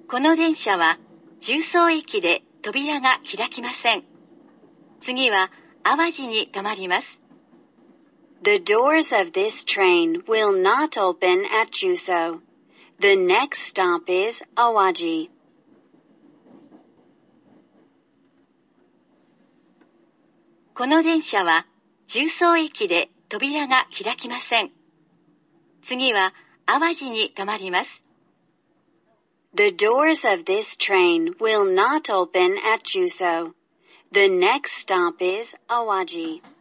この電車は重曹駅で扉が開きません。次は淡路に停まります。 The doors of this train will not open at Juso. The next stop is Awaji. この電車は重曹駅で扉が開きません。次は淡路に停まります。 The doors of this train will not open at Juso. The next stop is Awaji.